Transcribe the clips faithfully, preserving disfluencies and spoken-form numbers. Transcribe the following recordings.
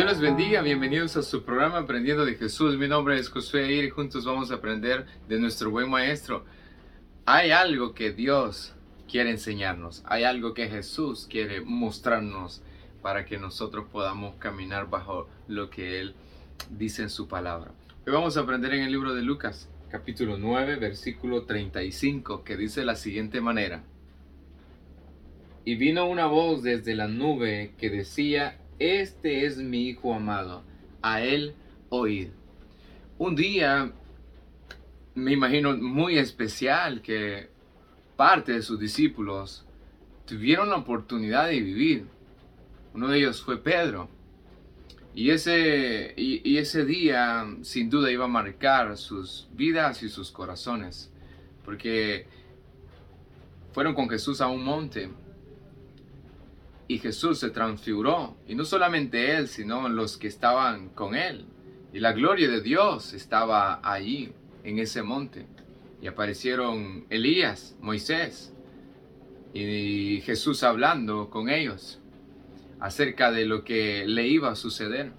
Dios les bendiga, bienvenidos a su programa Aprendiendo de Jesús. Mi nombre es Josué Aire y juntos vamos a aprender de nuestro buen maestro. Hay algo que Dios quiere enseñarnos, hay algo que Jesús quiere mostrarnos para que nosotros podamos caminar bajo lo que Él dice en su palabra. Hoy vamos a aprender en el libro de Lucas, capítulo nueve, versículo treinta y cinco, que dice de la siguiente manera: Y vino una voz desde la nube que decía: Este es mi Hijo amado, a Él oíd. Un día, me imagino, muy especial que parte de sus discípulos tuvieron la oportunidad de vivir. Uno de ellos fue Pedro. Y ese, y, y ese día, sin duda, iba a marcar sus vidas y sus corazones. Porque fueron con Jesús a un monte. Y Jesús se transfiguró, y no solamente Él, sino los que estaban con Él. Y la gloria de Dios estaba allí, en ese monte. Y aparecieron Elías, Moisés, y Jesús hablando con ellos acerca de lo que le iba a suceder.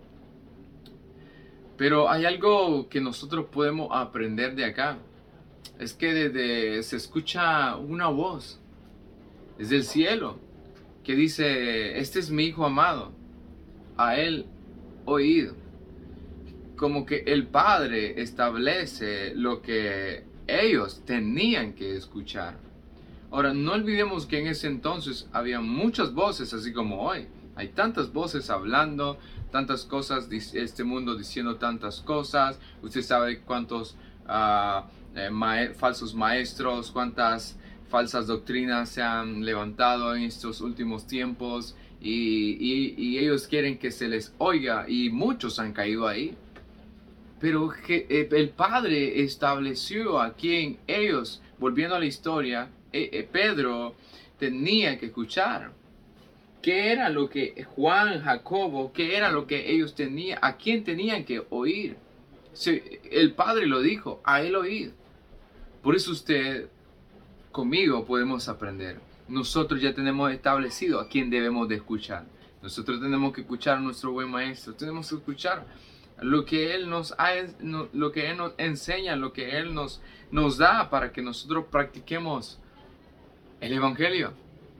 Pero hay algo que nosotros podemos aprender de acá. Es que desde, se escucha una voz desde el cielo que dice: Este es mi Hijo amado, a Él oíd. Como que el Padre establece lo que ellos tenían que escuchar. Ahora, no olvidemos que en ese entonces había muchas voces, así como hoy. Hay tantas voces hablando, tantas cosas, este mundo diciendo tantas cosas. Usted sabe cuántos uh, eh, ma falsos maestros, cuántas falsas doctrinas se han levantado en estos últimos tiempos, y, y, y ellos quieren que se les oiga, y muchos han caído ahí. Pero el Padre estableció aquí en ellos, volviendo a la historia, eh, eh, Pedro tenía que escuchar. ¿Qué era lo que Juan, Jacobo, qué era lo que ellos tenían, a quién tenían que oír? Si el Padre lo dijo: a Él oíd. Por eso usted conmigo podemos aprender. Nosotros ya tenemos establecido a quién debemos de escuchar. Nosotros tenemos que escuchar a nuestro buen maestro. Tenemos que escuchar lo que Él nos, ha, lo que Él nos enseña, lo que Él nos, nos da para que nosotros practiquemos el Evangelio.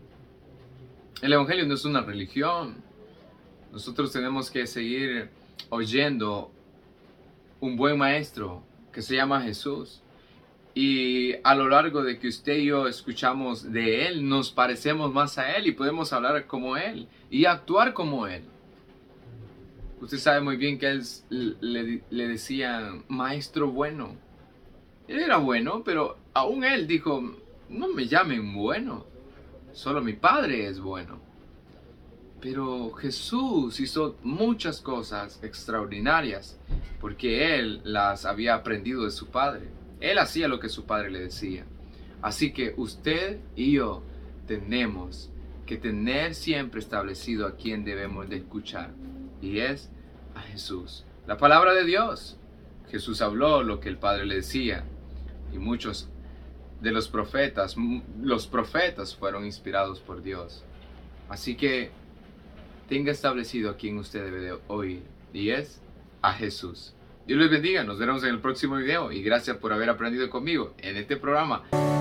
El Evangelio no es una religión. Nosotros tenemos que seguir oyendo un buen maestro que se llama Jesús. Y a lo largo de que usted y yo escuchamos de Él, nos parecemos más a Él y podemos hablar como Él y actuar como Él. Usted sabe muy bien que Él le, le decían maestro bueno. Él era bueno, pero aún Él dijo: no me llamen bueno, solo mi Padre es bueno. Pero Jesús hizo muchas cosas extraordinarias porque Él las había aprendido de su Padre. Él hacía lo que su Padre le decía. Así que usted y yo tenemos que tener siempre establecido a quién debemos de escuchar. Y es a Jesús. La palabra de Dios. Jesús habló lo que el Padre le decía. Y muchos de los profetas, los profetas fueron inspirados por Dios. Así que tenga establecido a quién usted debe de oír. Y es a Jesús. Dios les bendiga, nos veremos en el próximo video y gracias por haber aprendido conmigo en este programa.